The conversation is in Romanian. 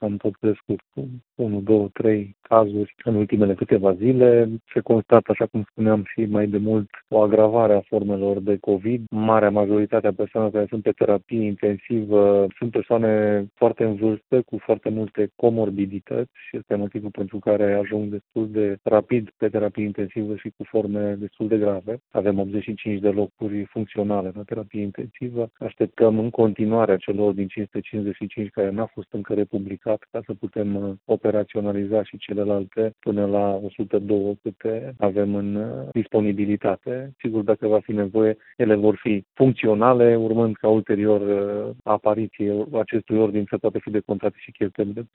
am tot crescut cu 1, 2, 3 cazuri în ultimele câteva zile. Se constată, așa cum spuneam și mai de mult, o agravare a formelor de COVID. Marea majoritate a persoanelor care sunt pe terapie intensivă sunt persoane foarte în vârstă, cu foarte multe comorbidități și este motivul pentru care ajung destul de rapid pe terapie intensivă și cu forme destul de grave. Avem 85 de locuri funcționale la terapie intensivă. Așteptăm în continuare celor din 555 care n-a fost încă republicat ca să putem operaționaliza și celelalte până la 102 câte avem în disponibilitate. Sigur, dacă va fi nevoie, ele vor fi funcționale, urmând ca ulterior apariție acestui ordin să poată fi decontate și cheltuielile.